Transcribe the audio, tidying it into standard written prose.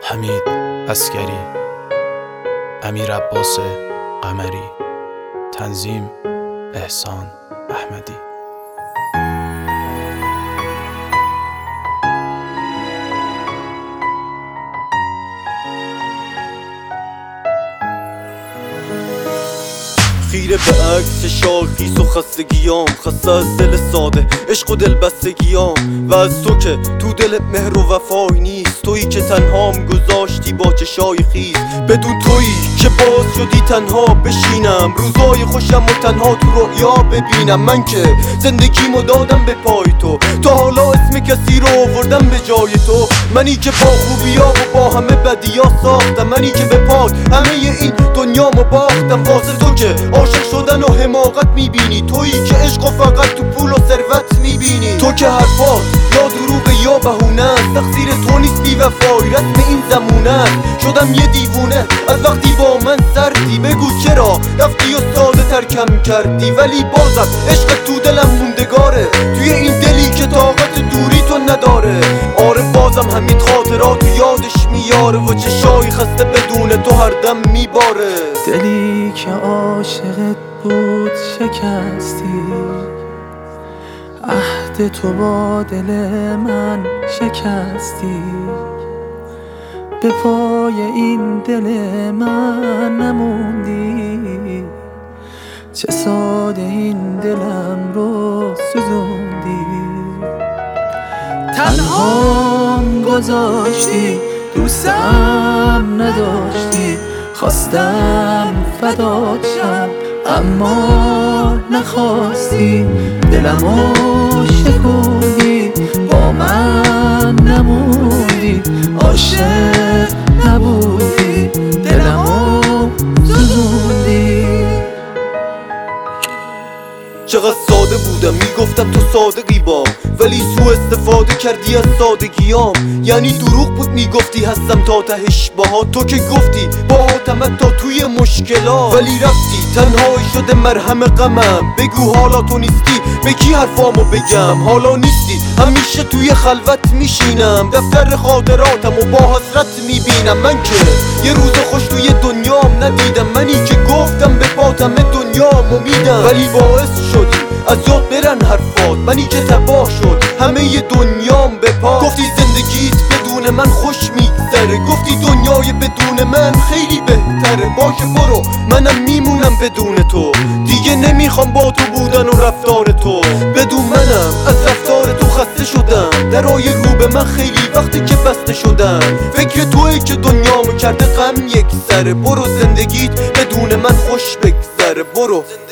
حمید عسکری، امیر عباس قمری، تنظیم احسان احمدی. خیره به عکس شاخیس و خستگیام، خسته از دل ساده عشق و دل بستگیام، و از تو که تو دلت مهر و وفای نیست، تویی که تنهام گذاشتی با چشای خیز، بدون تویی که باز شدی تنها بشینم، روزای خوشم و تنها تو رؤیا ببینم. من که زندگیمو دادم به پای تو، تا حالا اسم کسی رو آوردم به جای تو. منی که با خوبیا و با همه بدیا ساختم، منی که به پات همه این دنیامو باختم، واسه تو که عاشق شدن و حماقت میبینی، تویی که عشق و فقط تو پول و ثروت میبینی. تو که حرفات یا دروغ یا بهونه است، تقصیر تو نیست بی‌وفایی، رسم این زمونه. شدم یه دیوونه از وقتی با من سردی، بگو چرا رفتی و ساده ترکم کردی، ولی بازم عشق تو دلم موندگاره، توی این دلی که طاقت دوری تو نداره. آره بازم همین خاطرات یادش میاره و چشای خسته بدون تو هر دم میباره. دلی که عاشقت بود شکستی، عهد تو با دل من شکستی، به پای این دل من نموندی، چه ساده این دلم رو سوزوندی. تنهام گذاشتی، دوستم نداشتی، خواستم فدات شم اما نخواستی، دلمو شکوندی، با من نموندی، عاشق نبودی، دلمو سوزوندی. چقدر ساده بودم میگفتم تو صادقی بام، ولی سوء استفاده کردی از سادگیام. یعنی دروغ بود میگفتی هستم تا تهش باهات، تو که گفتی باهاتم تا توی مشکلات، ولی رفتی تنهایی شده مرهم غمم. بگو حالا تو نیستی به کی حرفامو بگم، حالا نیستی همیشه توی خلوت میشینم، دفتر خاطراتم و با حسرت میبینم. من که یه روز خوش توی دنیام ندیدم، منی که گفتم به پاتم دنیامو میدم، ولی باعث شدی از یاد برن حرفات، منی که تباه شد همه ی دنیام به پا. گفتی زندگیت بدون من خوش میگذره، گفتی دنیای بدون من خیلی بهتره. باشه برو منم میمونم بدون تو، دیگه نمیخوام با تو بودن و رفتار تو. بدون منم از رفتار تو خسته شدم، درای رو به من خیلی وقتی که بسته شدن. فکر تویی که دنیامو کرده غم یک سره، برو زندگیت بدون من خوش بگذره، برو.